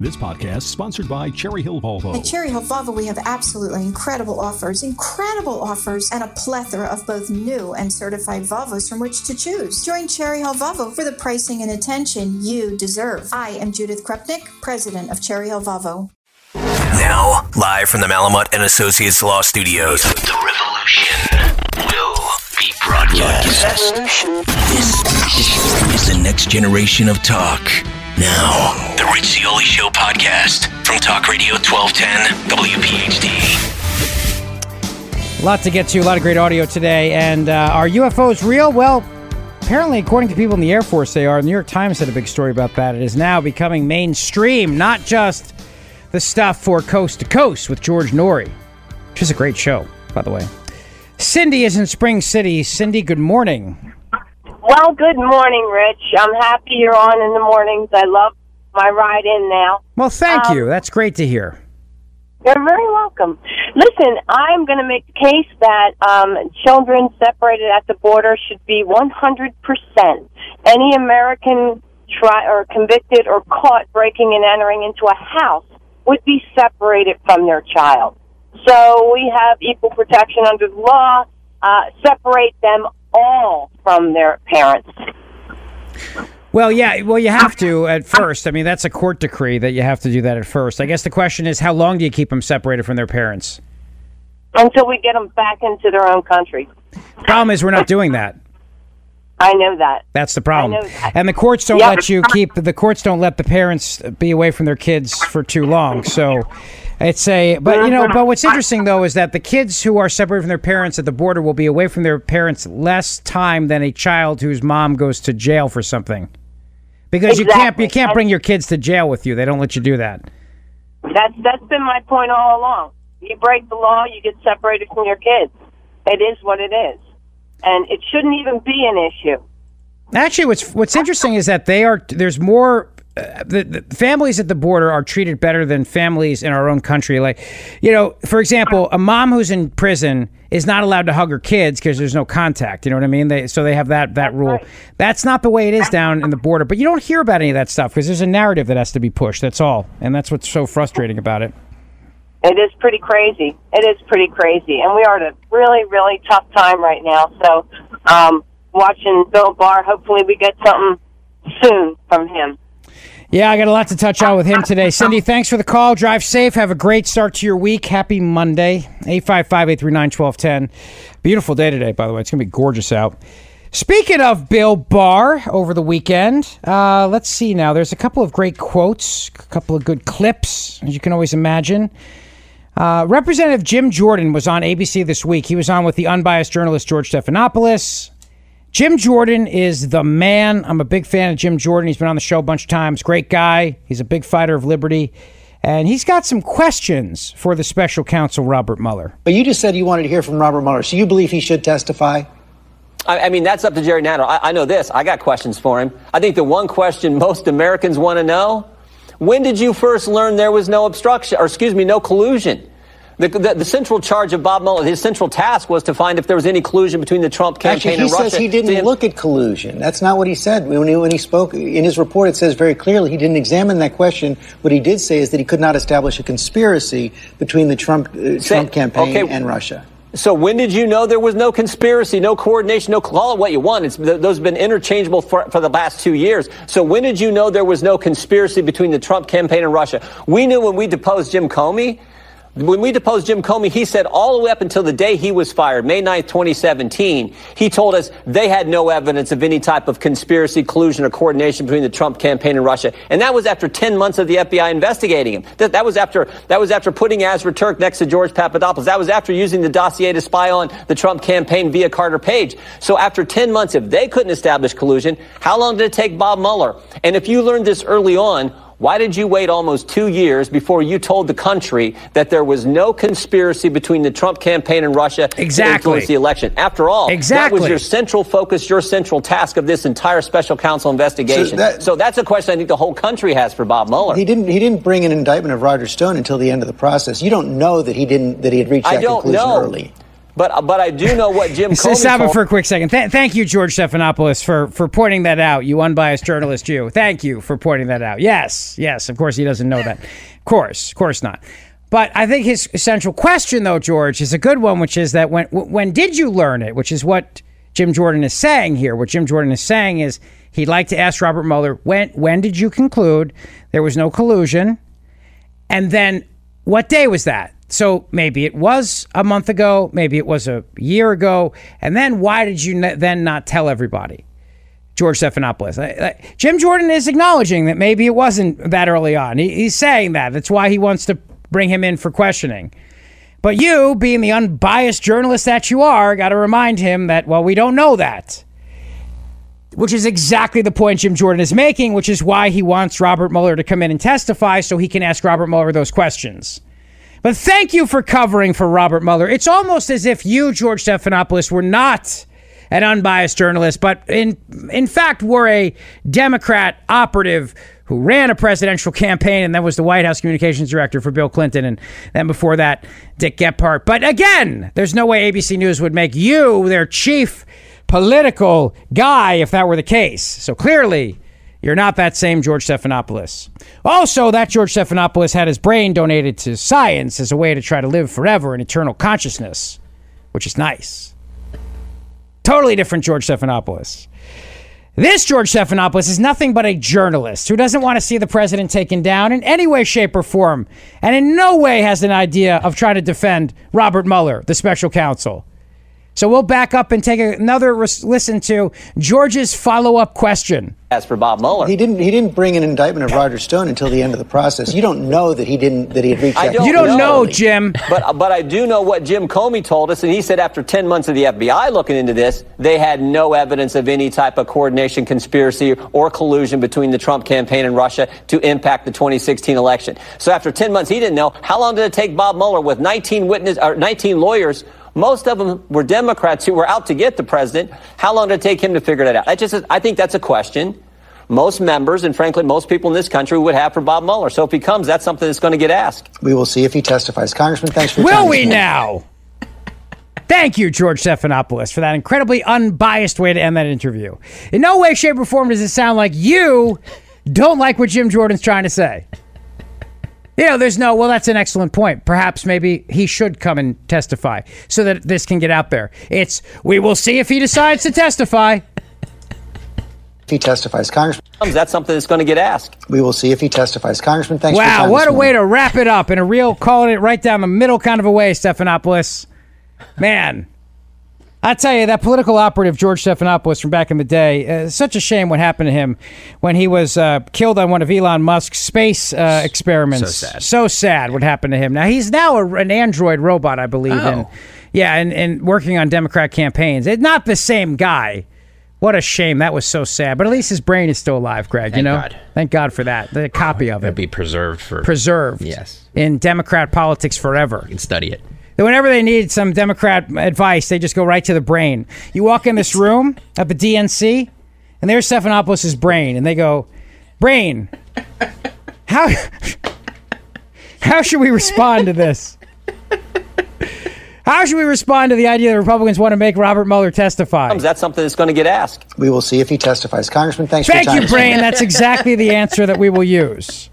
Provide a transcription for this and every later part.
This podcast is sponsored by Cherry Hill Volvo. At Cherry Hill Volvo, we have absolutely incredible offers, and a plethora of both new and certified Volvos from which to choose. Join Cherry Hill Volvo for the pricing and attention you deserve. I am Judith Krupnik, president of Cherry Hill Volvo. Now, live from the Malamut and Associates Law Studios, the revolution will be broadcast. This is the next generation of talk. Now, the Rich Zeoli Show podcast from Talk Radio 1210 WPHT. A lot to get to, a lot of great audio today. And are UFOs real? Well, apparently, according to people in the Air Force, they are. The New York Times had a big story about that. It is now becoming mainstream, not just the stuff for Coast to Coast with George Noory, which is a great show, by the way. Cindy is in Spring City. Cindy, good morning. Well, good morning, Rich. I'm happy you're on in the mornings. I love my ride in now. Well, thank you. That's great to hear. You're very welcome. Listen, I'm going to make the case that children separated at the border should be 100%. Any American convicted or caught breaking and entering into a house would be separated from their child. So we have equal protection under the law. Separate them all from their parents. Well, yeah. Well, you have to at first. I mean, that's a court decree that you have to do that at first. I guess the question is, how long do you keep them separated from their parents? Until we get them back into their own country. Problem is, we're not doing that. I know that. That's the problem. I know that. And the courts don't let you keep. The courts don't let the parents be away from their kids for too long. So. But what's interesting, though, is that the kids who are separated from their parents at the border will be away from their parents less time than a child whose mom goes to jail for something. Because you can't bring your kids to jail with you. They don't let you do that. That's been my point all along. You break the law, you get separated from your kids. It is what it is. And it shouldn't even be an issue. Actually, what's interesting is that there's more... the families at the border are treated better than families in our own country. Like, for example, a mom who's in prison is not allowed to hug her kids because there's no contact. You know what I mean? So they have that rule. Right. That's not the way it is down in the border. But you don't hear about any of that stuff because there's a narrative that has to be pushed. That's all. And that's what's so frustrating about it. It is pretty crazy. And we are at a really, really tough time right now. So watching Bill Barr, hopefully we get something soon from him. Yeah, I got a lot to touch on with him today. Cindy, thanks for the call. Drive safe. Have a great start to your week. Happy Monday. 855-839-1210. Beautiful day today, by the way. It's going to be gorgeous out. Speaking of Bill Barr over the weekend, let's see now. There's a couple of great quotes, a couple of good clips, as you can always imagine. Representative Jim Jordan was on ABC this week. He was on with the unbiased journalist George Stephanopoulos. Jim Jordan is the man. I'm a big fan of Jim Jordan. He's been on the show a bunch of times. Great guy. He's a big fighter of liberty. And he's got some questions for the special counsel, Robert Mueller. But you just said you wanted to hear from Robert Mueller. So you believe he should testify? I mean, that's up to Jerry Nadler. I know this. I got questions for him. I think the one question most Americans want to know, when did you first learn there was no no collusion? The central charge of Bob Mueller, his central task was to find if there was any collusion between the Trump campaign and Russia. He says he didn't look at collusion. That's not what he said. When he spoke in his report, it says very clearly he didn't examine that question. What he did say is that he could not establish a conspiracy between the Trump campaign and Russia. So when did you know there was no conspiracy, no coordination, call it what you want. Those have been interchangeable for the last 2 years. So when did you know there was no conspiracy between the Trump campaign and Russia? We knew when we deposed Jim Comey. When we deposed Jim Comey, he said all the way up until the day he was fired, May 9th, 2017, he told us they had no evidence of any type of conspiracy, collusion, or coordination between the Trump campaign and Russia. And that was after 10 months of the FBI investigating him. That was after putting Azra Turk next to George Papadopoulos. That was after using the dossier to spy on the Trump campaign via Carter Page. So after 10 months, if they couldn't establish collusion, how long did it take Bob Mueller? And if you learned this early on, why did you wait almost 2 years before you told the country that there was no conspiracy between the Trump campaign and Russia to influence the election? After all, that was your central focus, your central task of this entire special counsel investigation. So that's a question I think the whole country has for Bob Mueller. He didn't bring an indictment of Roger Stone until the end of the process. You don't know that he had reached that conclusion early. But I do know what Jim Comey Stop it told. for a quick second. Thank you, George Stephanopoulos, for pointing that out. You unbiased journalist, you. Thank you for pointing that out. Yes. Of course, he doesn't know that. Of course not. But I think his essential question, though, George, is a good one, which is that when did you learn it? Which is what Jim Jordan is saying here. What Jim Jordan is saying is he'd like to ask Robert Mueller, when did you conclude there was no collusion? And then what day was that? So maybe it was a month ago, maybe it was a year ago, and then why did you then not tell everybody? George Stephanopoulos. Jim Jordan is acknowledging that maybe it wasn't that early on. He's saying that. That's why he wants to bring him in for questioning. But you, being the unbiased journalist that you are, got to remind him that, well, we don't know that. Which is exactly the point Jim Jordan is making, which is why he wants Robert Mueller to come in and testify so he can ask Robert Mueller those questions. But thank you for covering for Robert Mueller. It's almost as if you, George Stephanopoulos, were not an unbiased journalist, but in fact were a Democrat operative who ran a presidential campaign and then was the White House communications director for Bill Clinton, and then before that, Dick Gephardt. But again, there's no way ABC News would make you their chief political guy if that were the case. So clearly, you're not that same George Stephanopoulos. Also, that George Stephanopoulos had his brain donated to science as a way to try to live forever in eternal consciousness, which is nice. Totally different George Stephanopoulos. This George Stephanopoulos is nothing but a journalist who doesn't want to see the president taken down in any way, shape, or form, and in no way has an idea of trying to defend Robert Mueller, the special counsel. So we'll back up and take another listen to George's follow-up question. As for Bob Mueller, he didn't bring an indictment of Roger Stone until the end of the process. You don't know that he had reached that. You don't know, Jim. But I do know what Jim Comey told us, and he said after 10 months of the FBI looking into this, they had no evidence of any type of coordination, conspiracy, or collusion between the Trump campaign and Russia to impact the 2016 election. So after 10 months, he didn't know. How long did it take Bob Mueller with 19 lawyers? Most of them were Democrats who were out to get the president. How long did it take him to figure that out? I think that's a question most members and, frankly, most people in this country would have for Bob Mueller. So if he comes, that's something that's going to get asked. We will see if he testifies. Congressman, thanks for your time. Will we now? Thank you, George Stephanopoulos, for that incredibly unbiased way to end that interview. In no way, shape, or form does it sound like you don't like what Jim Jordan's trying to say. There's well, that's an excellent point. Perhaps maybe he should come and testify so that this can get out there. We will see if he decides to testify. If he testifies, Congressman. That's something that's going to get asked. We will see if he testifies. Congressman, thanks for your time. Wow, what a way to wrap it up in a real, calling it right down the middle kind of a way, Stephanopoulos. Man, I tell you, that political operative, George Stephanopoulos from back in the day, such a shame what happened to him when he was killed on one of Elon Musk's space experiments. So sad what happened to him. Now, he's now an android robot, I believe. Oh. And working on Democrat campaigns. It's not the same guy. What a shame. That was so sad. But at least his brain is still alive, Greg. Thank God. Thank God for that. The copy of it. It'll be preserved. Yes. In Democrat politics forever. You can study it. Whenever they need some Democrat advice, they just go right to the brain. You walk in this room at the DNC, and there's Stephanopoulos' brain, and they go, "Brain, how should we respond to this? How should we respond to the idea that Republicans want to make Robert Mueller testify?" That's something that's going to get asked. We will see if he testifies. Congressman, thanks for your time. Thank you, Brain. That's exactly the answer that we will use.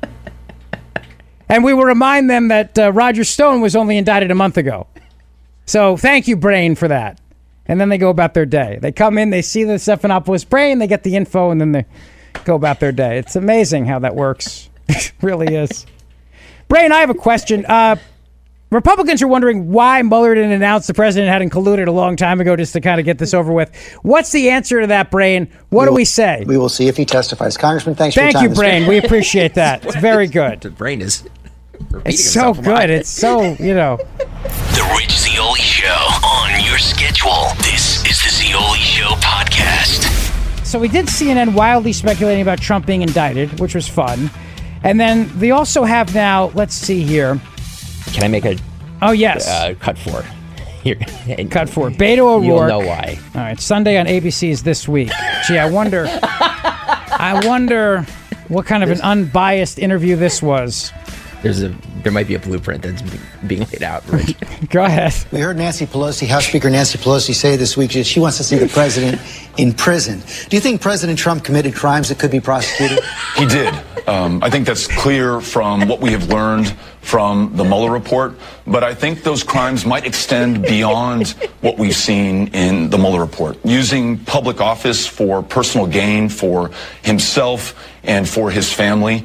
And we will remind them that Roger Stone was only indicted a month ago. So thank you, Brain, for that. And then they go about their day. They come in, they see the Stephanopoulos brain, they get the info, and then they go about their day. It's amazing how that works. It really is. Brain, I have a question. Republicans are wondering why Mueller didn't announce the president hadn't colluded a long time ago just to kind of get this over with. What's the answer to that, Brain? What do we say? We will see if he testifies. Congressman, thanks for your time. Thank you, Brain. We appreciate that. It's very good. The brain is It's so good. It's so, The Rich Zeoli Show on your schedule. This is the Zeoli Show podcast. So we did CNN wildly speculating about Trump being indicted, which was fun. And then they also have now, let's see here. Can I make a cut for here? Cut for Beto O'Rourke. You'll know why. All right, Sunday on ABC is this week. Gee, I wonder what kind of an unbiased interview this was. There's a there might be a blueprint that's being laid out, Rich. Go ahead. We heard Nancy Pelosi, House Speaker Nancy Pelosi, say this week that she wants to see the president in prison. Do you think President Trump committed crimes that could be prosecuted? He did. I think that's clear from what we have learned from the Mueller report, but I think those crimes might extend beyond what we've seen in the Mueller report. Using public office for personal gain for himself and for his family.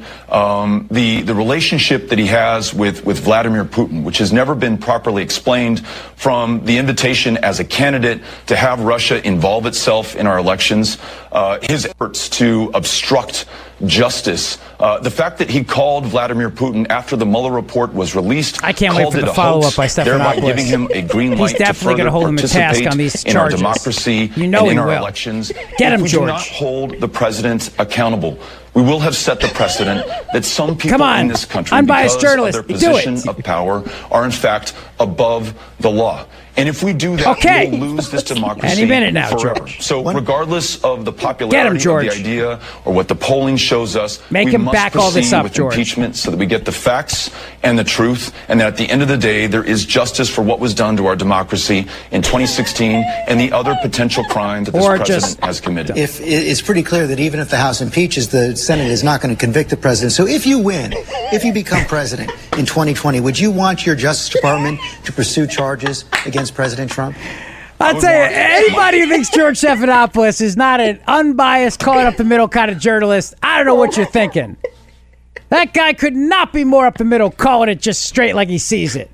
The relationship that he has with Vladimir Putin, which has never been properly explained, from the invitation as a candidate to have Russia involve itself in our elections, his efforts to obstruct justice, the fact that he called Vladimir Putin after the Mueller report was released. I can't wait for the follow-up by Stephanopoulos. Thereby giving him a green light to further participate on these in our democracy and in our elections. Get him, if we George. do not hold the president accountable, we will have set the precedent that some people in this country, unbiased because journalist, of their position of power, are in fact above the law. And if we do that, we'll lose this democracy Any minute now, forever. George. So regardless of the popularity of the idea or what the polling shows us, Make we him must back all this proceed up, with George. impeachment so that we get the facts and the truth, and that at the end of the day, there is justice for what was done to our democracy in 2016 and the other potential crime that this president has committed. If it's pretty clear that even if the House impeaches, the Senate is not going to convict the president. So if you win, if you become president in 2020, would you want your Justice Department to pursue charges against President Trump? I'll tell you, anybody who thinks George Stephanopoulos is not an unbiased, calling up the middle kind of journalist, I don't know what you're thinking. That guy could not be more up the middle, calling it just straight like he sees it.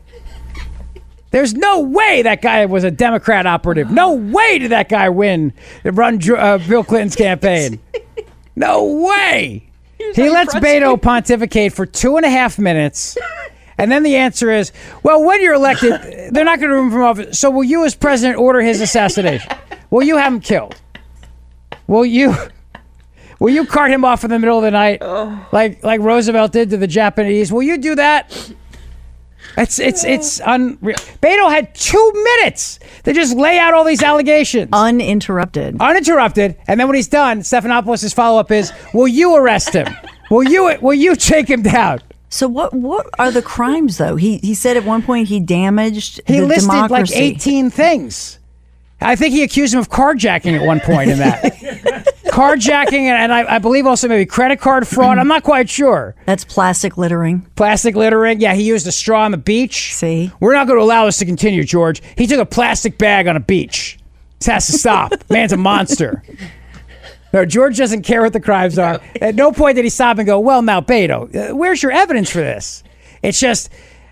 There's no way that guy was a Democrat operative. No way did that guy run Bill Clinton's campaign. No way. He lets Beto pontificate for 2.5 minutes. And then the answer is, well, when you're elected, they're not going to remove him from office. So will you as president order his assassination? Will you have him killed? Will you cart him off in the middle of the night like Roosevelt did to the Japanese? Will you do that? It's unreal. Beto had 2 minutes to just lay out all these allegations. Uninterrupted. And then when he's done, Stephanopoulos' follow-up is, will you arrest him? Will you take him down? So what are the crimes, though? He said at one point he damaged the democracy. He listed like 18 things. I think he accused him of carjacking at one point in that. Carjacking and I believe also maybe credit card fraud. I'm not quite sure. That's plastic littering. Plastic littering. Yeah, he used a straw on the beach. See? We're not going to allow this to continue, George. He took a plastic bag on a beach. This has to stop. Man's a monster. No, George doesn't care what the crimes are. At no point did he stop and go, well, now, Beto, where's your evidence for this? It's just,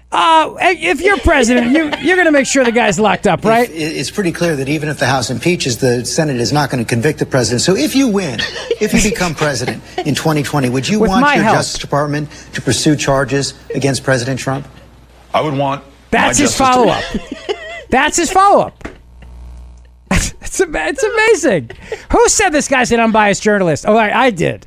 if you're president, you're going to make sure the guy's locked up, right? It's pretty clear that even if the House impeaches, the Senate is not going to convict the president. So if you win, if you become president in 2020, would you want your Justice Department to pursue charges against President Trump? I would want. That's his follow-up. That's his follow-up. It's amazing. Who said this guy's an unbiased journalist? Oh, I did.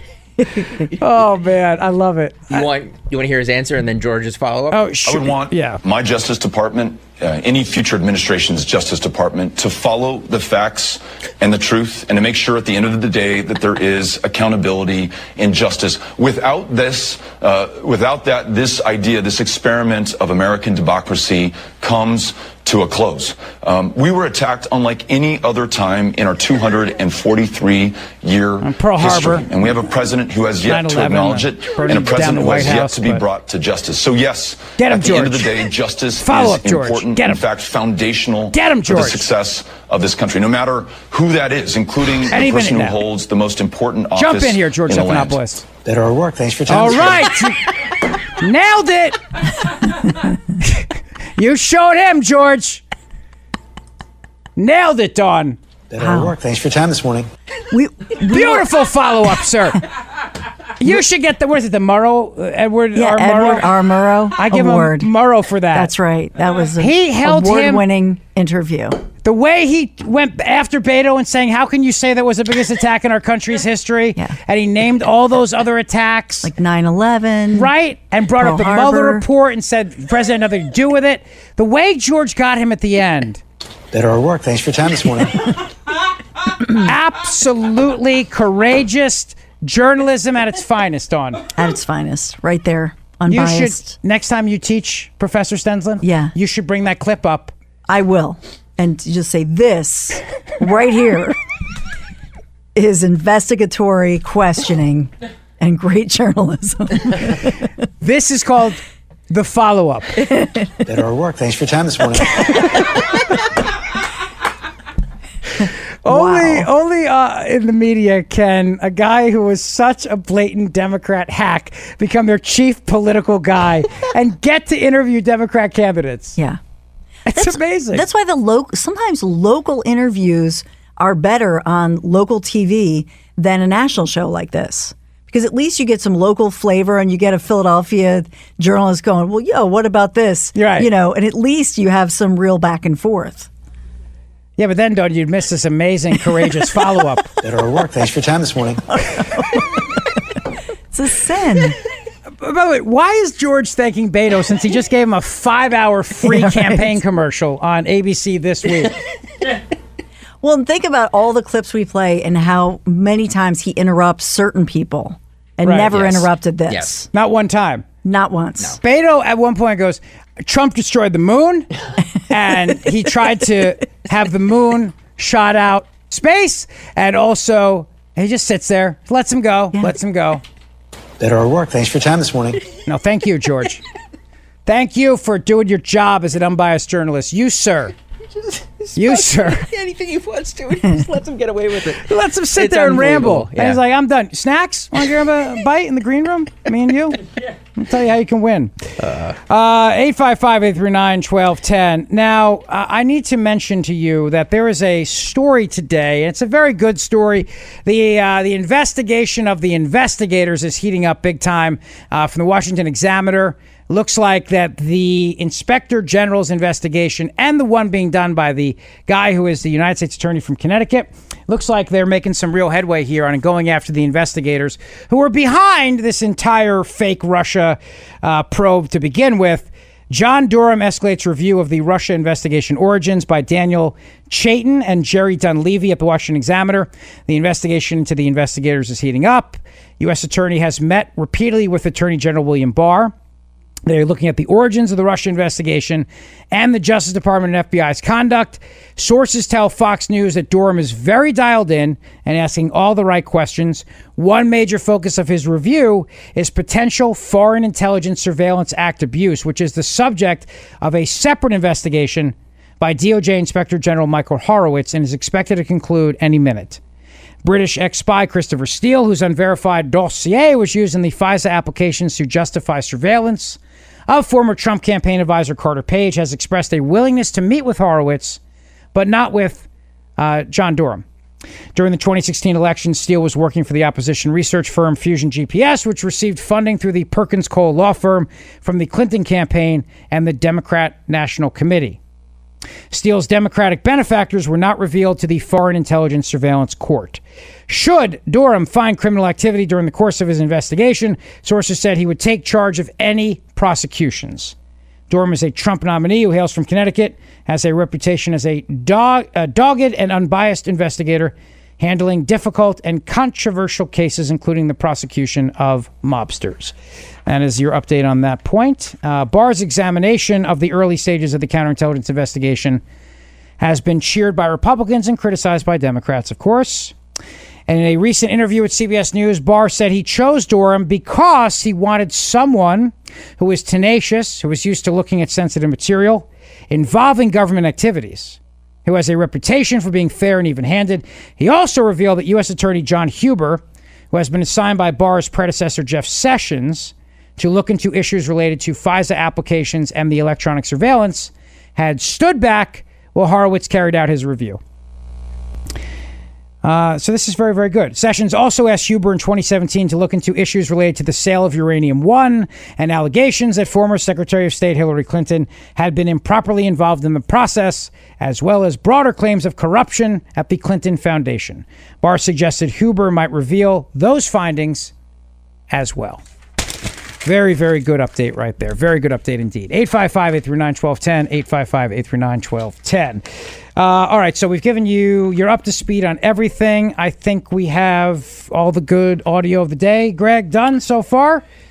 Oh man, I love it. You want to hear his answer and then George's follow-up? Oh, sure. I would want my Justice Department, any future administration's Justice Department, to follow the facts and the truth, and to make sure at the end of the day that there is accountability and justice. Without this, this idea, this experiment of American democracy comes to a close. We were attacked unlike any other time in our 243-year Pearl history. Harbor. And we have a president who has yet to acknowledge it, and a president who has yet to be brought to justice. So yes, at the end of the day, justice is important, in fact, foundational for the success of this country, no matter who that is, including the person who holds the most important office. Jump in here, George in Stephanopoulos. Better our work. Thanks for telling us. All right. Nailed it. You showed him, George. Nailed it, Dawn. Better our work. Thanks for your time this morning. Beautiful follow-up, sir. You should get the, what is it, the Murrow? Edward R. Murrow? Edward R. Murrow I give Award. him Murrow for that. That's right. That was an he held award-winning interview. The way he went after Beto and saying, how can you say that was the biggest attack in our country's history? Yeah. And he named all those other attacks. Like 9/11. Right. And brought up the Mueller report and said the president had nothing to do with it. The way George got him at the end. Better our work. Thanks for your time this morning. Absolutely courageous journalism at its finest, Dawn. At its finest. Right there. unbiased. You should, next time you teach Professor Stensland, you should bring that clip up. I will. And just say this right here is investigatory questioning and great journalism. This is called the follow-up. Better our work. Thanks for your time this morning. Only in the media can a guy who was such a blatant Democrat hack become their chief political guy and get to interview Democrat candidates. Yeah. That's amazing. That's why sometimes local interviews are better on local TV than a national show like this. Because at least you get some local flavor and you get a Philadelphia journalist going, well, what about this? Right. And at least you have some real back and forth. Yeah, but then you'd miss this amazing, courageous follow-up. Better our work. Thanks for your time this morning. It's a sin. By the way, why is George thanking Beto since he just gave him a 5-hour free campaign commercial on ABC this week? Well, and think about all the clips we play and how many times he interrupts certain people and never interrupted this. Yes. Not one time. Not once. No. Beto at one point goes, Trump destroyed the moon, and he tried to have the moon shot out space, and also he just sits there, lets him go. Better our work. Thanks for your time this morning. No, thank you, George. Thank you for doing your job as an unbiased journalist. You, sir. Anything he wants to, he just lets him get away with it. He lets him sit there and ramble. Yeah. And he's like, I'm done. Snacks? Want to grab a bite in the green room? Me and you? I'll tell you how you can win. 855-839-1210. Now, I need to mention to you that there is a story today, and it's a very good story. The investigation of the investigators is heating up big time from the Washington Examiner. Looks like that the Inspector General's investigation and the one being done by the guy who is the United States Attorney from Connecticut, looks like they're making some real headway here on going after the investigators who were behind this entire fake Russia probe to begin with. John Durham escalates review of the Russia investigation origins by Daniel Chaitin and Jerry Dunleavy at the Washington Examiner. The investigation into the investigators is heating up. U.S. Attorney has met repeatedly with Attorney General William Barr. They're looking at the origins of the Russia investigation and the Justice Department and FBI's conduct. Sources tell Fox News that Durham is very dialed in and asking all the right questions. One major focus of his review is potential Foreign Intelligence Surveillance Act abuse, which is the subject of a separate investigation by DOJ Inspector General Michael Horowitz and is expected to conclude any minute. British ex-spy Christopher Steele, whose unverified dossier was used in the FISA applications to justify surveillance of former Trump campaign advisor Carter Page, has expressed a willingness to meet with Horowitz, but not with John Durham. During the 2016 election, Steele was working for the opposition research firm Fusion GPS, which received funding through the Perkins Coie law firm from the Clinton campaign and the Democrat National Committee. Steele's Democratic benefactors were not revealed to the Foreign Intelligence Surveillance Court. Should Durham find criminal activity during the course of his investigation, sources said he would take charge of any prosecutions. Durham is a Trump nominee who hails from Connecticut, has a reputation as a dogged and unbiased investigator, handling difficult and controversial cases, including the prosecution of mobsters. And as your update on that point, Barr's examination of the early stages of the counterintelligence investigation has been cheered by Republicans and criticized by Democrats, of course. And in a recent interview with CBS News, Barr said he chose Durham because he wanted someone who is tenacious, who is used to looking at sensitive material involving government activities, who has a reputation for being fair and even-handed. He also revealed that U.S. Attorney John Huber, who has been assigned by Barr's predecessor Jeff Sessions to look into issues related to FISA applications and the electronic surveillance, had stood back while Horowitz carried out his review. So this is very, very good. Sessions also asked Huber in 2017 to look into issues related to the sale of Uranium One and allegations that former Secretary of State Hillary Clinton had been improperly involved in the process, as well as broader claims of corruption at the Clinton Foundation. Barr suggested Huber might reveal those findings as well. Very, very good update right there. Very good update indeed. 855-839-1210, 855-839-1210. All right, so we've given you're up to speed on everything. I think we have all the good audio of the day. Greg, done so far?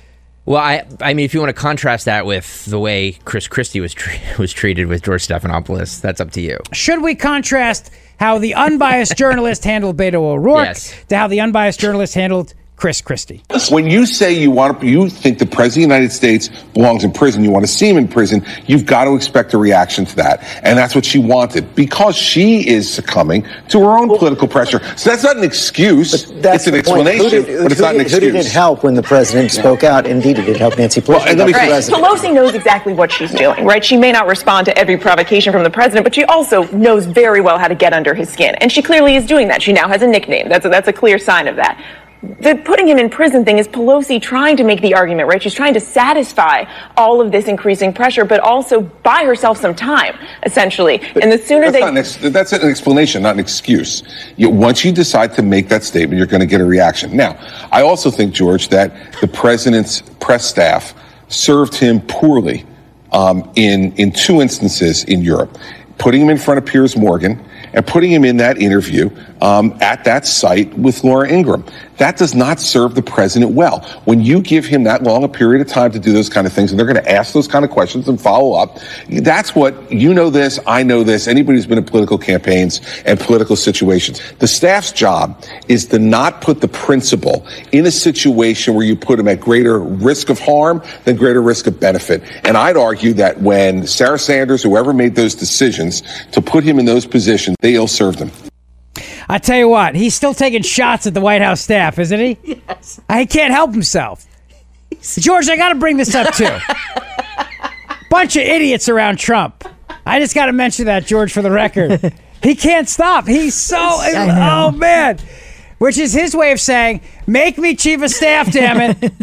Well, I mean, if you want to contrast that with the way Chris Christie was treated with George Stephanopoulos, that's up to you. Should we contrast how the unbiased journalist handled Beto O'Rourke to how the unbiased journalist handled Chris Christie? When you say you think the President of the United States belongs in prison, you want to see him in prison, you've got to expect a reaction to that. And that's what she wanted, because she is succumbing to her own political pressure. So that's not an excuse. It's an explanation, but it's not an excuse. Who did it help when the president spoke out? Indeed, it did help Nancy Pelosi. Pelosi knows exactly what she's doing, right? She may not respond to every provocation from the president, but she also knows very well how to get under his skin. And she clearly is doing that. She now has a nickname. That's a clear sign of that. The putting him in prison thing is Pelosi trying to make the argument, right? She's trying to satisfy all of this increasing pressure, but also buy herself some time, essentially. And the sooner that's an explanation, not an excuse. Once you decide to make that statement, you're going to get a reaction. Now, I also think, George, that the president's press staff served him poorly in two instances in Europe, putting him in front of Piers Morgan and putting him in that interview at that site with Laura Ingraham. That does not serve the president well. When you give him that long a period of time to do those kind of things, and they're going to ask those kind of questions and follow up, that's what, you know this, I know this, anybody who's been in political campaigns and political situations. The staff's job is to not put the principal in a situation where you put him at greater risk of harm than greater risk of benefit. And I'd argue that when Sarah Sanders, whoever made those decisions to put him in those positions, they ill-served him. I tell you what, he's still taking shots at the White House staff, isn't he? Yes. He can't help himself. George, I got to bring this up, too. Bunch of idiots around Trump. I just got to mention that, George, for the record. He can't stop. He's so... Oh, man. Which is his way of saying, make me chief of staff, damn it.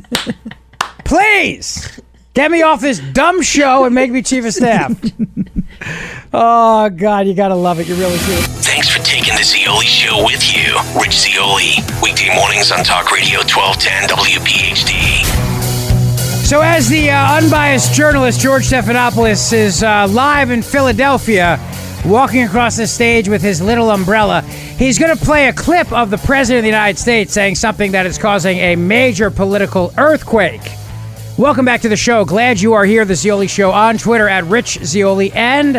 Please. Get me off this dumb show and make me chief of staff. Oh, God, you got to love it. You really do. Thanks for taking the Zeoli Show with you. Rich Zeoli, weekday mornings on Talk Radio 1210 WPHT. So as the unbiased journalist George Stephanopoulos is live in Philadelphia, walking across the stage with his little umbrella, he's going to play a clip of the President of the United States saying something that is causing a major political earthquake. Welcome back to the show. Glad you are here. The Zeoli Show on Twitter at Rich Zeoli and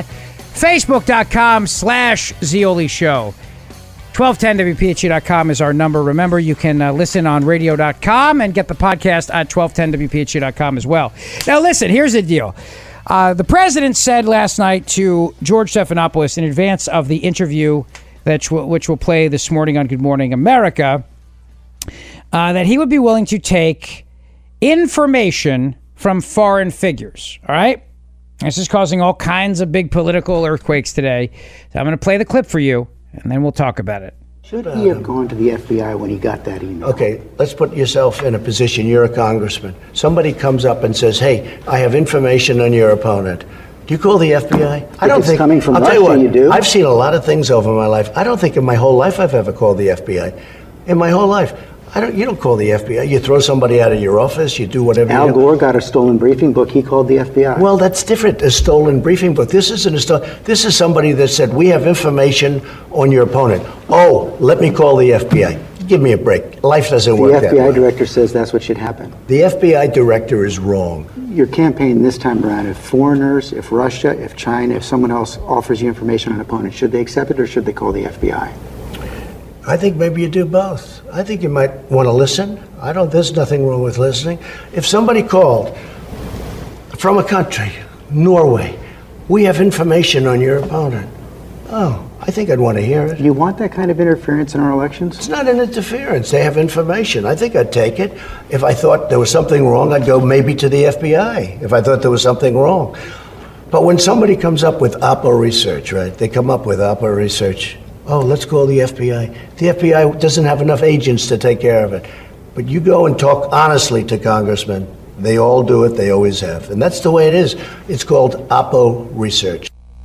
Facebook.com/Zeoli Show. 1210WPHT.com is our number. Remember, you can listen on radio.com and get the podcast at 1210WPHT.com as well. Now, listen, here's the deal. The president said last night to George Stephanopoulos in advance of the interview which will play this morning on Good Morning America that he would be willing to take information from foreign figures, all right? This is causing all kinds of big political earthquakes today. So I'm going to play the clip for you, and then we'll talk about it. Should he have gone to the FBI when he got that email? Okay, let's put yourself in a position. You're a congressman. Somebody comes up and says, hey, I have information on your opponent. Do you call the FBI? I don't think. Coming from I'll Russia, tell you what, you do. I've seen a lot of things over my life. I don't think in my whole life I've ever called the FBI. In my whole life. You don't call the FBI. You throw somebody out of your office. You do whatever. Al Gore got a stolen briefing book. He called the FBI. Well, that's different. A stolen briefing book. This isn't a stolen. This is somebody that said, we have information on your opponent. Oh, let me call the FBI. Give me a break. Life doesn't work that way. The FBI director says that's what should happen. The FBI director is wrong. Your campaign this time around, if foreigners, if Russia, if China, if someone else offers you information on an opponent, should they accept it or should they call the FBI? I think maybe you do both. I think you might want to listen. There's nothing wrong with listening. If somebody called from a country, Norway, we have information on your opponent. Oh, I think I'd want to hear it. You want that kind of interference in our elections? It's not an interference. They have information. I think I'd take it. If I thought there was something wrong, I'd go maybe to the FBI if I thought there was something wrong. But when somebody comes up with Oppo research, right? They come up with Oppo research. Oh, let's call the FBI. The FBI doesn't have enough agents to take care of it. But you go and talk honestly to congressmen. They all do it. They always have. And that's the way it is. It's called Oppo research.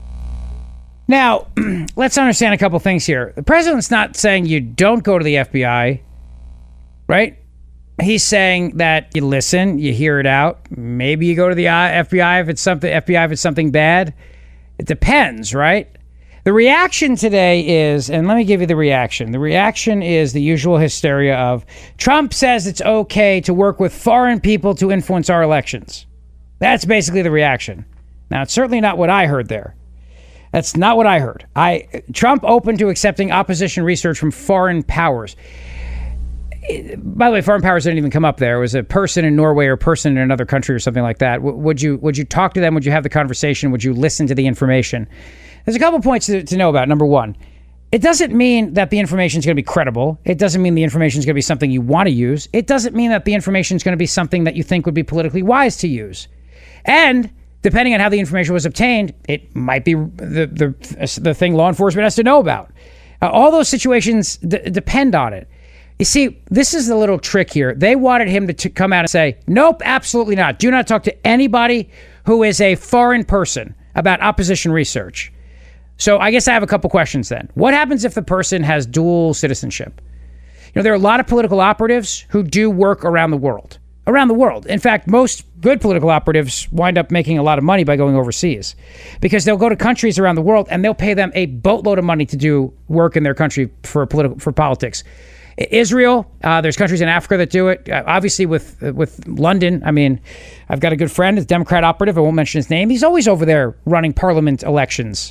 Now, let's understand a couple things here. The president's not saying you don't go to the FBI, right? He's saying that you listen, you hear it out. Maybe you go to the FBI if it's something bad. It depends, right? The reaction today is, and let me give you the reaction. The reaction is the usual hysteria of Trump says it's okay to work with foreign people to influence our elections. That's basically the reaction. Now, it's certainly not what I heard there. That's not what I heard. Trump open to accepting opposition research from foreign powers. By the way, foreign powers didn't even come up there. It was a person in Norway or a person in another country or something like that. Would you talk to them? Would you have the conversation? Would you listen to the information? There's a couple points to know about. Number one, it doesn't mean that the information is going to be credible. It doesn't mean the information is going to be something you want to use. It doesn't mean that the information is going to be something that you think would be politically wise to use. And depending on how the information was obtained, it might be the thing law enforcement has to know about. All those situations depend on it. You see, this is the little trick here. They wanted him to come out and say, nope, absolutely not. Do not talk to anybody who is a foreign person about opposition research. So I guess I have a couple questions then. What happens if the person has dual citizenship? There are a lot of political operatives who do work around the world. Around the world. In fact, most good political operatives wind up making a lot of money by going overseas because they'll go to countries around the world and they'll pay them a boatload of money to do work in their country for politics. Israel, there's countries in Africa that do it. Obviously, with London, I mean, I've got a good friend, a Democrat operative. I won't mention his name. He's always over there running parliament elections.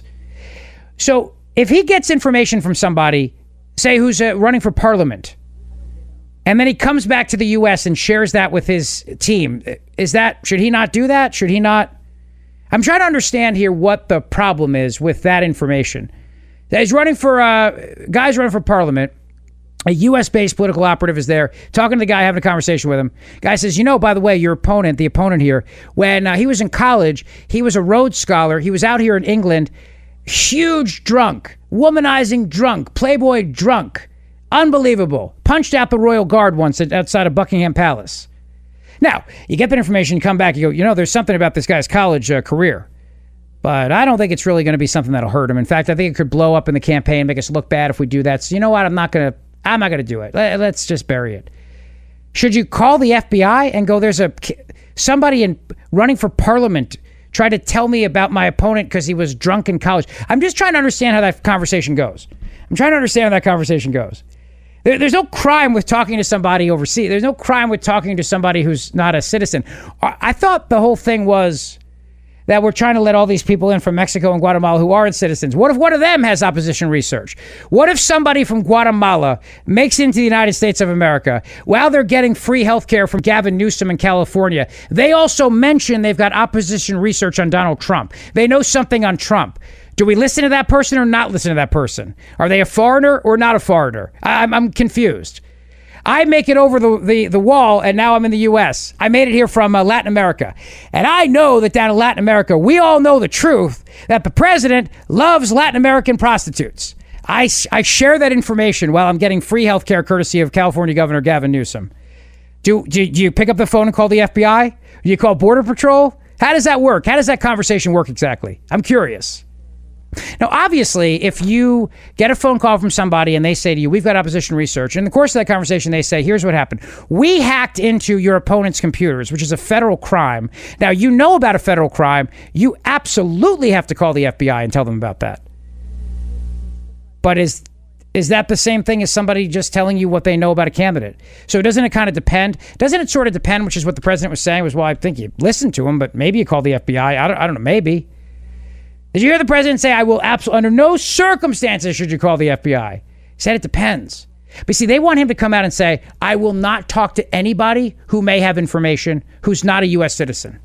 So if he gets information from somebody, say who's running for parliament, and then he comes back to the U.S. and shares that with his team, should he not do that? Should he not? I'm trying to understand here what the problem is with that information. He's running for guys running for parliament. A U.S.-based political operative is there, talking to the guy, having a conversation with him. Guy says, by the way, your opponent, the opponent here, when he was in college, he was a Rhodes Scholar. He was out here in England, huge drunk, womanizing drunk, playboy drunk, unbelievable. Punched out the Royal Guard once outside of Buckingham Palace. Now, you get that information, you come back, you go, there's something about this guy's college career. But I don't think it's really going to be something that'll hurt him. In fact, I think it could blow up in the campaign, make us look bad if we do that. So you know what? I'm not going to do it. Let's just bury it. Should you call the FBI and go, there's somebody running for parliament tried to tell me about my opponent because he was drunk in college? I'm just trying to understand how that conversation goes. There's no crime with talking to somebody overseas. There's no crime with talking to somebody who's not a citizen. I thought the whole thing was that we're trying to let all these people in from Mexico and Guatemala who aren't citizens. What if one of them has opposition research? What if somebody from Guatemala makes it into the United States of America while they're getting free health care from Gavin Newsom in California? They also mention they've got opposition research on Donald Trump. They know something on Trump. Do we listen to that person or not listen to that person? Are they a foreigner or not a foreigner? I'm confused. I make it over the wall, and now I'm in the U.S. I made it here from Latin America. And I know that down in Latin America, we all know the truth, that the president loves Latin American prostitutes. I share that information while I'm getting free health care courtesy of California Governor Gavin Newsom. Do you pick up the phone and call the FBI? Do you call Border Patrol? How does that work? How does that conversation work exactly? I'm curious. Now, obviously, if you get a phone call from somebody and they say to you, we've got opposition research, in the course of that conversation, they say, here's what happened. We hacked into your opponent's computers, which is a federal crime. Now, you know about a federal crime. You absolutely have to call the FBI and tell them about that. But is that the same thing as somebody just telling you what they know about a candidate? So doesn't it kind of depend? Doesn't it sort of depend, which is what the president was saying, was, well, I think you listen to him, but maybe you call the FBI. I don't know, maybe. Did you hear the president say, I will absolutely, under no circumstances should you call the FBI? He said it depends. But see, they want him to come out and say, I will not talk to anybody who may have information who's not a U.S. citizen.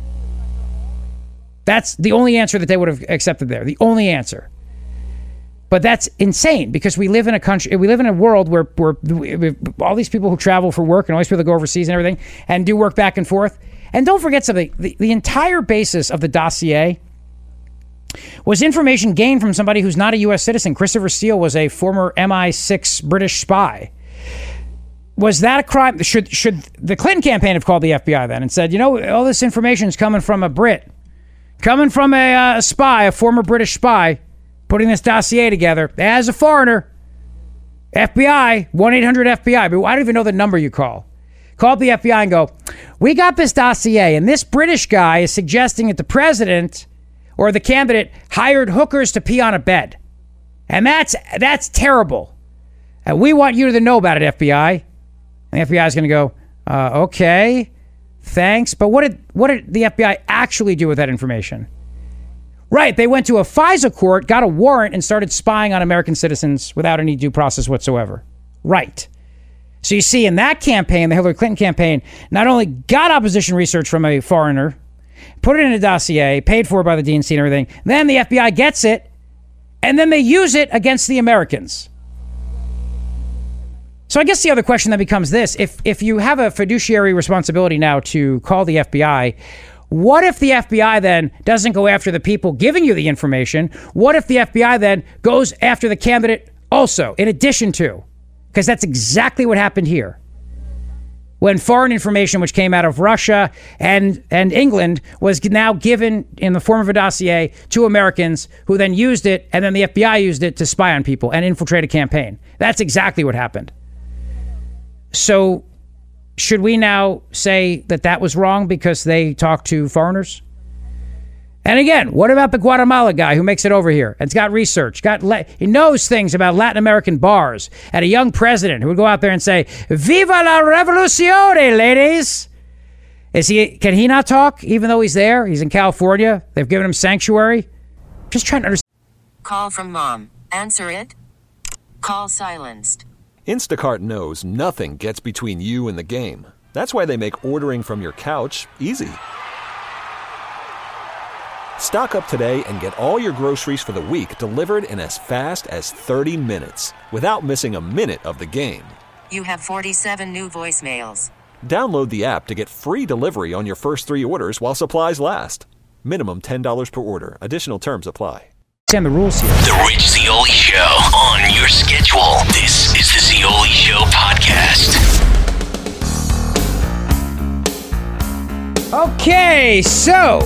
That's the only answer that they would have accepted there. The only answer. But that's insane because we live in a world where all these people who travel for work and all these people that go overseas and everything and do work back and forth. And don't forget something. The entire basis of the dossier was information gained from somebody who's not a U.S. citizen. Christopher Steele was a former MI6 British spy. Was that a crime? Should the Clinton campaign have called the FBI then and said, all this information is coming from a Brit, coming from a spy, a former British spy, putting this dossier together as a foreigner. FBI, 1-800-FBI. But I don't even know the number you call. Call up the FBI and go, we got this dossier, and this British guy is suggesting that the president or the candidate hired hookers to pee on a bed. And that's terrible. And we want you to know about it, FBI. And the FBI is going to go, okay, thanks. But what did the FBI actually do with that information? Right, they went to a FISA court, got a warrant, and started spying on American citizens without any due process whatsoever. Right. So you see, in that campaign, the Hillary Clinton campaign, not only got opposition research from a foreigner, put it in a dossier, paid for by the DNC and everything, then the FBI gets it, and then they use it against the Americans. So I guess the other question then becomes this. If you have a fiduciary responsibility now to call the FBI, what if the FBI then doesn't go after the people giving you the information? What if the FBI then goes after the candidate also, in addition to? Because that's exactly what happened here. When foreign information which came out of Russia and England was now given in the form of a dossier to Americans who then used it, and then the FBI used it to spy on people and infiltrate a campaign. That's exactly what happened. So should we now say that was wrong because they talked to foreigners? And again, what about the Guatemala guy who makes it over here and's got research, he knows things about Latin American bars, and a young president who would go out there and say, "Viva la revolucione, ladies"? Can he not talk even though he's there? He's in California. They've given him sanctuary. Just trying to understand. Call from mom. Answer it. Call silenced. Instacart knows nothing gets between you and the game. That's why they make ordering from your couch easy. Stock up today and get all your groceries for the week delivered in as fast as 30 minutes without missing a minute of the game. You have 47 new voicemails. Download the app to get free delivery on your first 3 orders while supplies last. Minimum $10 per order. Additional terms apply. The rules here. The Rich Zeoli Show on your schedule. This is the Zeoli Show podcast. Okay, so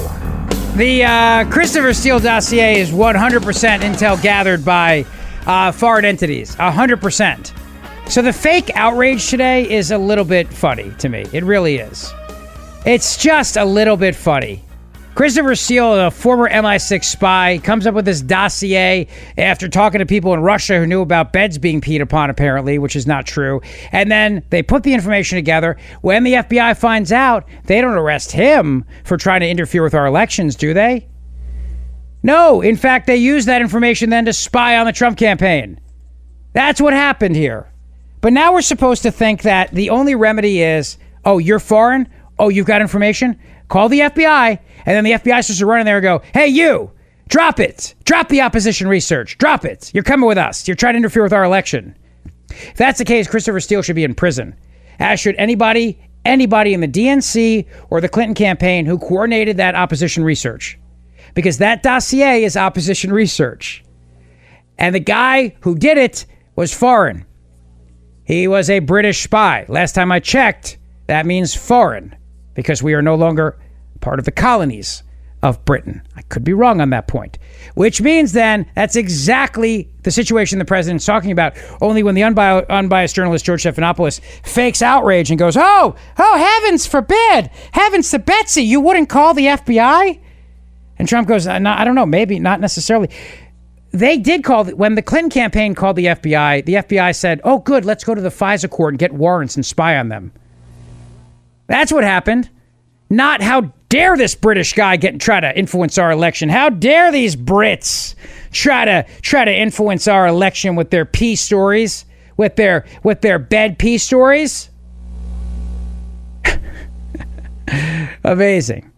the Christopher Steele dossier is 100% intel gathered by foreign entities. 100%. So the fake outrage today is a little bit funny to me. It really is. It's just a little bit funny. Christopher Steele, a former MI6 spy, comes up with this dossier after talking to people in Russia who knew about beds being peed upon, apparently, which is not true. And then they put the information together. When the FBI finds out, they don't arrest him for trying to interfere with our elections, do they? No, in fact, they use that information then to spy on the Trump campaign. That's what happened here. But now we're supposed to think that the only remedy is, oh, you're foreign? Oh, you've got information? Call the FBI. And then the FBI starts to run in there and go, hey, you, drop it. Drop the opposition research. Drop it. You're coming with us. You're trying to interfere with our election. If that's the case, Christopher Steele should be in prison, as should anybody in the DNC or the Clinton campaign who coordinated that opposition research. Because that dossier is opposition research. And the guy who did it was foreign. He was a British spy. Last time I checked, that means foreign, because we are no longer part of the colonies of Britain. I could be wrong on that point. Which means then that's exactly the situation the president's talking about, only when the unbiased journalist George Stephanopoulos fakes outrage and goes, oh, heavens forbid, heavens to Betsy, you wouldn't call the FBI? And Trump goes, I don't know, maybe, not necessarily. They did call, when the Clinton campaign called the FBI said, oh, good, let's go to the FISA court and get warrants and spy on them. That's what happened. Not how dare this British guy try to influence our election. How dare these Brits try to influence our election with their pee stories, with their bed pee stories? Amazing.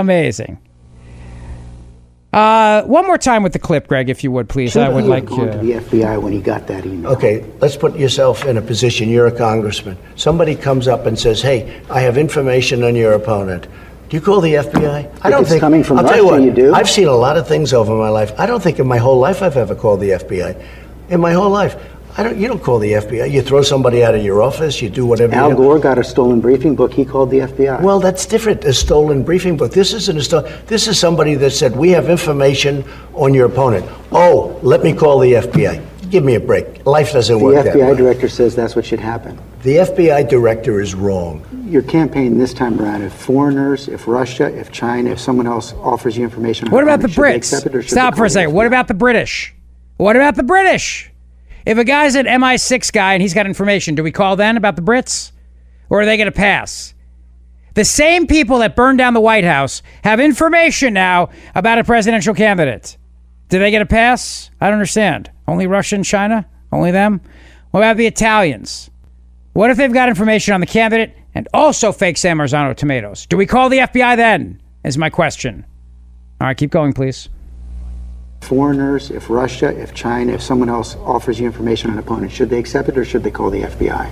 One more time with the clip, Greg, if you would, please. I would like to the FBI when he got that email. Okay, let's put yourself in a position. You're a congressman. Somebody comes up and says, "Hey, I have information on your opponent." Do you call the FBI? I don't think coming from Russia, you do. I've seen a lot of things over my life. I don't think in my whole life I've ever called the FBI. In my whole life. You don't call the FBI. You throw somebody out of your office. You do whatever. Al Gore got a stolen briefing book. He called the FBI. Well, that's different. A stolen briefing book. This isn't a stolen. This is somebody that said, we have information on your opponent. Oh, let me call the FBI. Give me a break. Life doesn't work that way. The FBI director says that's what should happen. The FBI director is wrong. Your campaign this time around, if foreigners, if Russia, if China, if someone else offers you information. What about the Brits? Stop for a second. What about the British? What about the British? If a guy's an MI6 guy and he's got information, do we call then about the Brits? Or are they going to pass? The same people that burned down the White House have information now about a presidential candidate. Do they get a pass? I don't understand. Only Russia and China? Only them? What about the Italians? What if they've got information on the candidate and also fake San Marzano tomatoes? Do we call the FBI then? Is my question. All right, keep going, please. Foreigners, if Russia, if China, if someone else offers you information on an opponent, should they accept it or should they call the FBI?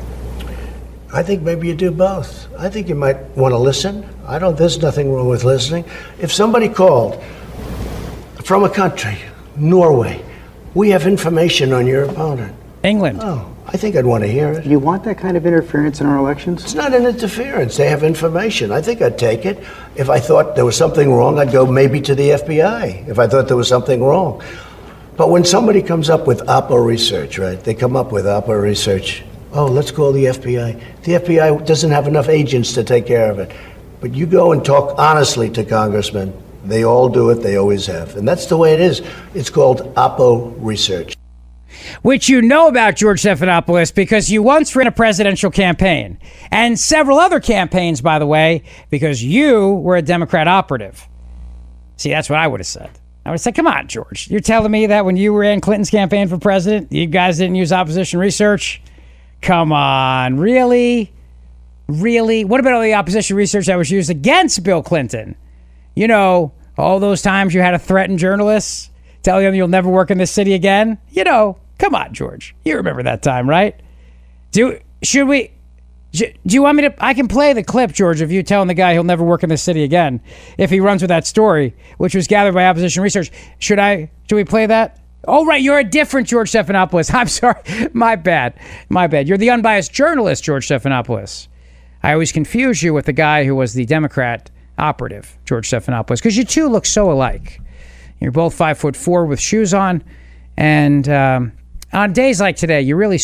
I think maybe you do both. I think you might want to listen. There's nothing wrong with listening. If somebody called from a country, Norway, we have information on your opponent. England. Oh, I think I'd want to hear it. You want that kind of interference in our elections? It's not an interference. They have information. I think I'd take it. If I thought there was something wrong, I'd go maybe to the FBI if I thought there was something wrong. But when somebody comes up with Oppo research, right? They come up with Oppo research. Oh, let's call the FBI. The FBI doesn't have enough agents to take care of it. But you go and talk honestly to congressmen. They all do it. They always have. And that's the way it is. It's called Oppo research. Which you know about, George Stephanopoulos, because you once ran a presidential campaign. And several other campaigns, by the way, because you were a Democrat operative. See, that's what I would have said. I would have said, come on, George. You're telling me that when you ran Clinton's campaign for president, you guys didn't use opposition research? Come on, really? Really? What about all the opposition research that was used against Bill Clinton? You know, all those times you had to threaten journalists, tell them you'll never work in this city again? You know, come on, George. You remember that time, right? Do you want me to? I can play the clip, George, of you telling the guy he'll never work in this city again if he runs with that story, which was gathered by opposition research. Do we play that? Oh, right. You're a different George Stephanopoulos. I'm sorry. My bad. You're the unbiased journalist, George Stephanopoulos. I always confuse you with the guy who was the Democrat operative, George Stephanopoulos, because you two look so alike. You're both 5'4" with shoes on. And on days like today, you really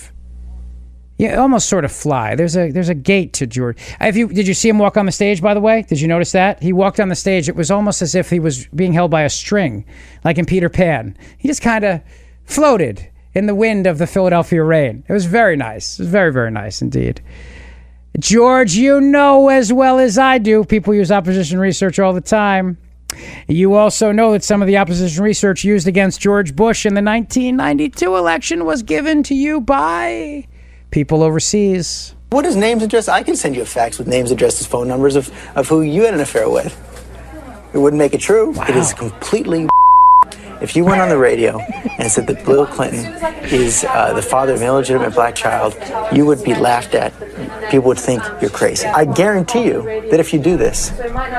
almost sort of fly. There's a gait to George. Did you see him walk on the stage, by the way? Did you notice that? He walked on the stage. It was almost as if he was being held by a string, like in Peter Pan. He just kind of floated in the wind of the Philadelphia rain. It was very nice. It was very, very nice indeed. George, you know as well as I do, people use opposition research all the time. You also know that some of the opposition research used against George Bush in the 1992 election was given to you by people overseas. What is names, addresses? I can send you a fax with names, addresses, phone numbers of who you had an affair with. It wouldn't make it true. Wow. It is completely if you went on the radio and said that Bill Clinton is the father of an illegitimate black child, you would be laughed at. People would think you're crazy. I guarantee you that if you do this,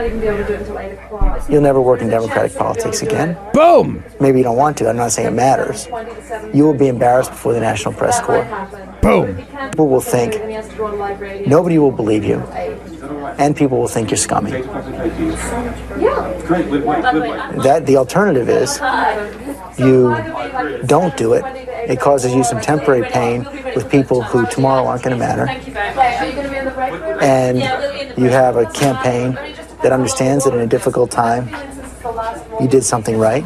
you'll never work in Democratic politics again. Boom! Maybe you don't want to. I'm not saying it matters. You will be embarrassed before the National Press Corps. Boom! People will think, nobody will believe you, and people will think you're scummy. That the alternative is you don't do it. It causes you some temporary pain with people who tomorrow aren't going to matter. And you have a campaign that understands that in a difficult time, you did something right.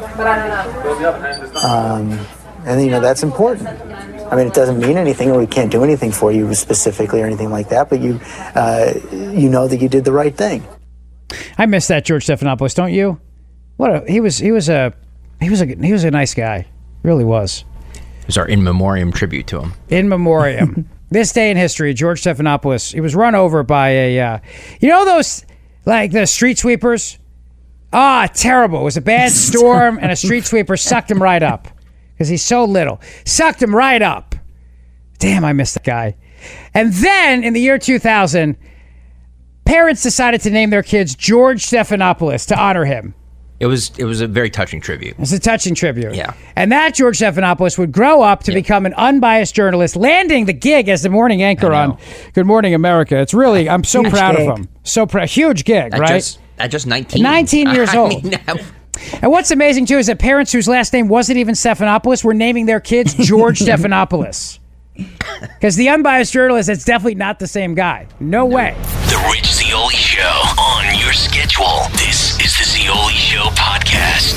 And, you know, that's important. I mean, it doesn't mean anything, or we can't do anything for you specifically or anything like that, but you know that you did the right thing. I miss that George Stephanopoulos, don't you? He was a nice guy. Really was. It was our in memoriam tribute to him. In memoriam. This day in history, George Stephanopoulos, he was run over by a, those, like the street sweepers? Terrible. It was a bad storm, and a street sweeper sucked him right up. Because he's so little. Sucked him right up. Damn, I miss that guy. And then, in the year 2000, parents decided to name their kids George Stephanopoulos to honor him. It was a very touching tribute. It's a touching tribute. Yeah. And that George Stephanopoulos would grow up to become an unbiased journalist, landing the gig as the morning anchor on Good Morning America. It's really, I'm so proud of him. So proud. Huge gig, right? At just 19. 19 years old. And what's amazing, too, is that parents whose last name wasn't even Stephanopoulos were naming their kids George Stephanopoulos. Because the unbiased journalist, it's definitely not the same guy. No way. The Rich Zeoli Show on your schedule. This is the Zeoli Show podcast.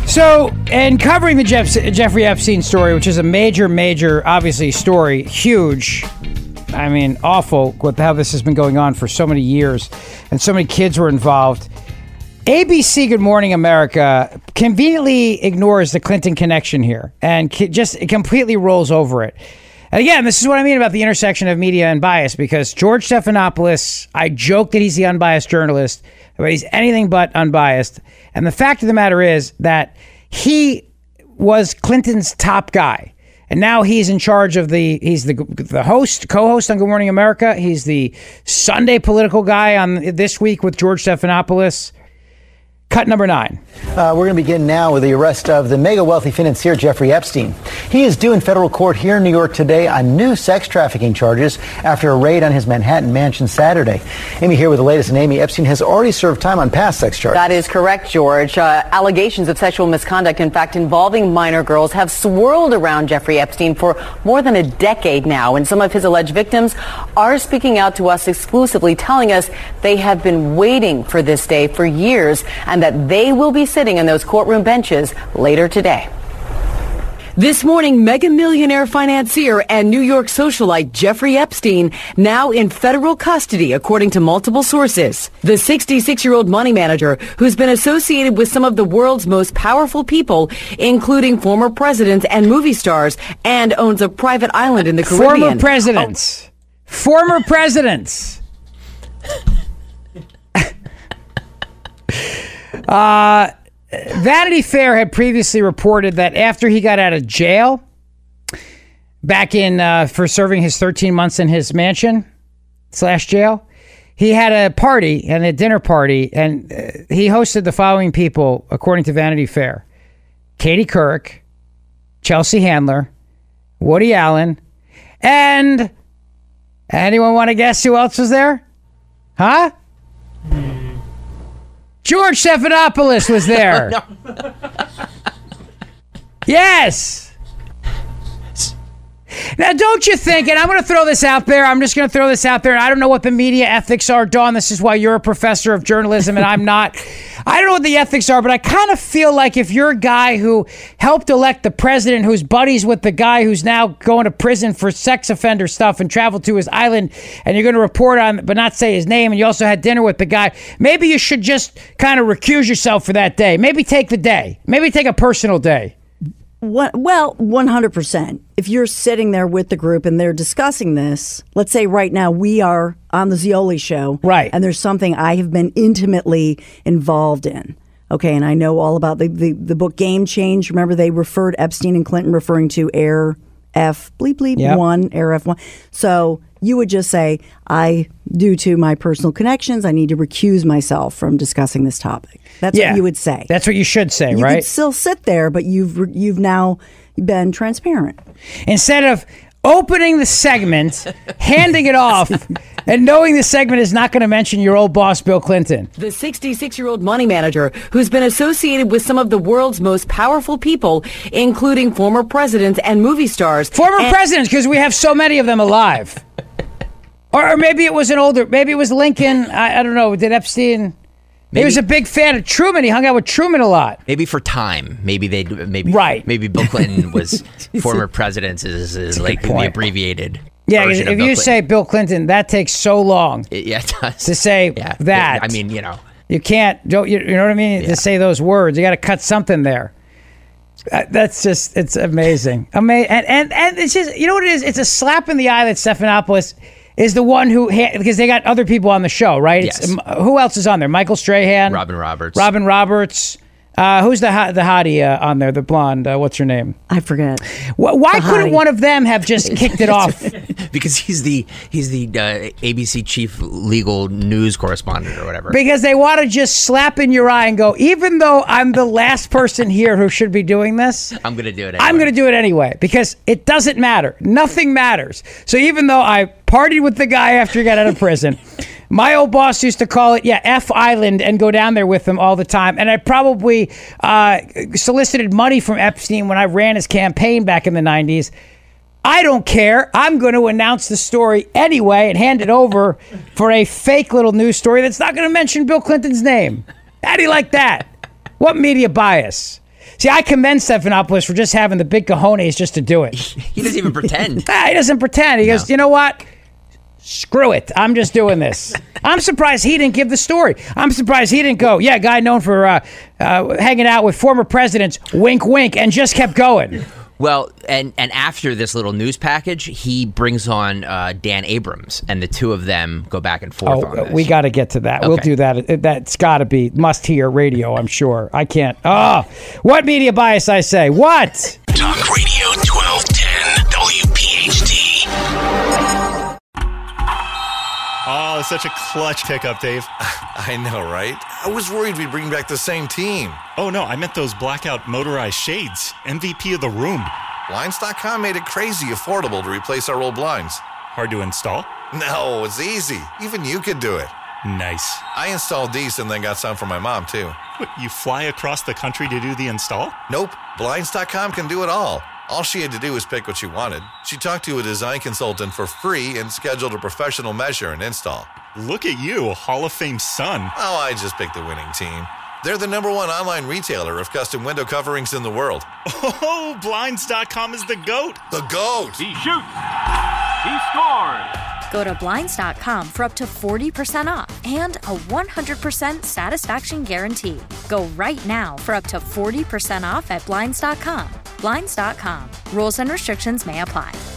So, in covering the Jeffrey Epstein story, which is a major, obviously, story, huge, I mean, awful with how this has been going on for so many years, and so many kids were involved, ABC Good Morning America conveniently ignores the Clinton connection here, and just completely rolls over it. And again, this is what I mean about the intersection of media and bias, because George Stephanopoulos, I joke that he's the unbiased journalist, but he's anything but unbiased. And the fact of the matter is that he was Clinton's top guy. And now he's in charge of he's the co-host on Good Morning America. He's the Sunday political guy on This Week with George Stephanopoulos. Cut number 9. We're going to begin now with the arrest of the mega wealthy financier Jeffrey Epstein. He is due in federal court here in New York today on new sex trafficking charges after a raid on his Manhattan mansion Saturday. Amy here with the latest. And Amy, Epstein has already served time on past sex charges. That is correct, George. Allegations of sexual misconduct, in fact, involving minor girls have swirled around Jeffrey Epstein for more than a decade now. And some of his alleged victims are speaking out to us exclusively, telling us they have been waiting for this day for years, and that they will be sitting in those courtroom benches later today. This morning, mega millionaire financier and New York socialite Jeffrey Epstein now in federal custody, according to multiple sources. The 66-year-old money manager, who's been associated with some of the world's most powerful people, including former presidents and movie stars, and owns a private island in the Caribbean. Former presidents. Former presidents. Vanity Fair had previously reported that after he got out of jail back in for serving his 13 months in his mansion / jail, he had a party and a dinner party, and he hosted the following people according to Vanity Fair: Katie Couric, Chelsea Handler, Woody Allen, and anyone want to guess who else was there? Huh? George Stephanopoulos was there. Yes. Now, don't you think, and I'm going to throw this out there, and I don't know what the media ethics are, Dawn. This is why you're a professor of journalism and I'm not. I don't know what the ethics are, but I kind of feel like if you're a guy who helped elect the president, who's buddies with the guy who's now going to prison for sex offender stuff and traveled to his island, and you're going to report on, but not say his name, and you also had dinner with the guy, maybe you should just kind of recuse yourself for that day. Maybe take the day. Maybe take a personal day. Well, 100%. If you're sitting there with the group and they're discussing this, let's say right now we are on the Zioli show. Right. And there's something I have been intimately involved in. Okay, and I know all about the book Game Change. Remember, they referred Epstein and Clinton referring to Air F bleep bleep Yep. 1, Air F1. So you would just say, due to my personal connections, I need to recuse myself from discussing this topic. That's what you would say. That's what you should say, you right? You could still sit there, but you've now been transparent. Instead of opening the segment, handing it off, and knowing the segment is not going to mention your old boss, Bill Clinton. The 66-year-old money manager, who's been associated with some of the world's most powerful people, including former presidents and movie stars. Former presidents, because we have so many of them alive. Or maybe it was maybe it was Lincoln. I don't know. Did Epstein? He was a big fan of Truman. He hung out with Truman a lot. Maybe for time. Maybe right. Maybe Bill Clinton was former presidents is like the abbreviated. Yeah, if you say Bill Clinton, that takes so long. It does. To say that. I mean, you know. You can't, you know what I mean? To say those words. You got to cut something there. That's just, it's amazing. And it's just, you know what it is? It's a slap in the eye that Stephanopoulos is the one who, because they got other people on the show, right? Yes. Who else is on there? Michael Strahan? Robin Roberts. Who's the hottie on there? The blonde. What's her name? I forget. Why couldn't one of them have just kicked it off? Because he's the ABC chief legal news correspondent or whatever. Because they want to just slap in your eye and go, even though I'm the last person here who should be doing this, I'm going to do it anyway. I'm going to do it anyway because it doesn't matter. Nothing matters. So even though I partied with the guy after he got out of prison, my old boss used to call it, F Island, and go down there with him all the time. And I probably solicited money from Epstein when I ran his campaign back in the 90s. I don't care. I'm going to announce the story anyway and hand it over for a fake little news story that's not going to mention Bill Clinton's name. How do you like that? What media bias? See, I commend Stephanopoulos for just having the big cojones just to do it. He doesn't even pretend. He doesn't pretend. He goes, you know what? Screw it. I'm just doing this. I'm surprised he didn't give the story. I'm surprised he didn't go, yeah, guy known for hanging out with former presidents, wink, wink, and just kept going. Well, and after this little news package, he brings on Dan Abrams, and the two of them go back and forth on this. We got to get to that. Okay. We'll do that. That's got to be must-hear radio, I'm sure. I can't. What media bias, I say? What? Talk Radio 1210 WPHT. Oh, such a clutch pickup, Dave. I know, right? I was worried we'd bring back the same team. Oh, no, I meant those blackout motorized shades. MVP of the room. Blinds.com made it crazy affordable to replace our old blinds. Hard to install? No, it's easy. Even you could do it. Nice. I installed these and then got some for my mom, too. What, you fly across the country to do the install? Nope. Blinds.com can do it all. All she had to do was pick what she wanted. She talked to a design consultant for free and scheduled a professional measure and install. Look at you, Hall of Fame son. Oh, I just picked the winning team. They're the #1 online retailer of custom window coverings in the world. Oh, Blinds.com is the GOAT. The GOAT. He shoots. He scores. Go to Blinds.com for up to 40% off and a 100% satisfaction guarantee. Go right now for up to 40% off at Blinds.com. Blinds.com. Rules and restrictions may apply.